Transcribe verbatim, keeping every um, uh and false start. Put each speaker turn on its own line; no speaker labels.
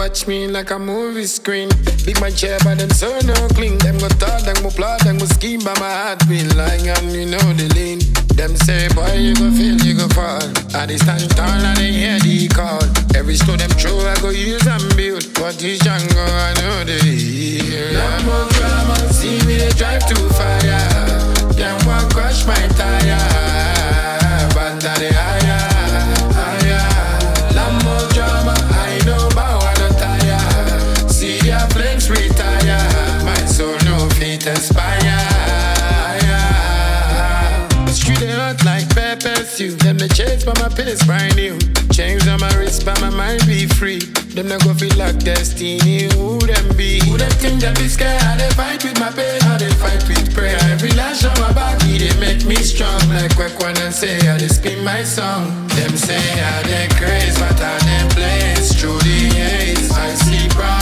watch me like a movie screen. Big man chair but them so no clean. Them go talk, them go plot, them go scheme. But my heart been lying and you know the lean. Them say boy you go feel, you go fall. I they stand tall and they hear the call. Every stone them throw I go use and build. What is Django I know they hear. No more drama, see me they drive too fire. Them want crush my tire. But that they higher, higher. No more drama, I know about what I tire. See their flames retire. My soul no feet aspire. Street they hot like pepper stew. Them they chase by my pace brand new. Chains on my wrist, but my mind be free. Them they go feel like destiny. Who them be? Who them think them be scared? How they fight with my pain? How they fight with prayer? Every lash on my body they make me strong. Like quick one and say how they spin my song. Them say how they crazy, but how they place through the haze. I see bright.